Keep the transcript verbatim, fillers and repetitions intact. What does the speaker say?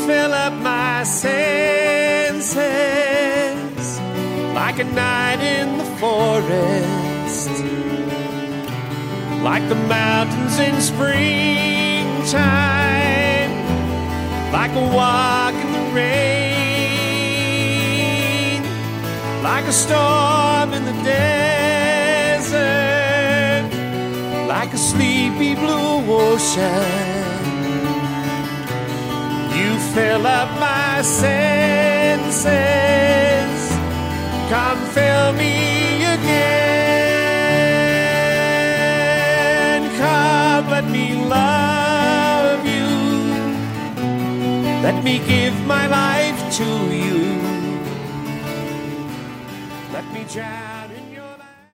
fill up my senses like a night in the forest, like the mountains in springtime, like a walk in the rain, like a storm in the desert, like a sleepy blue ocean. You fill up my senses, come fill me again. Come, let me love you, let me give my life to you, let me drown.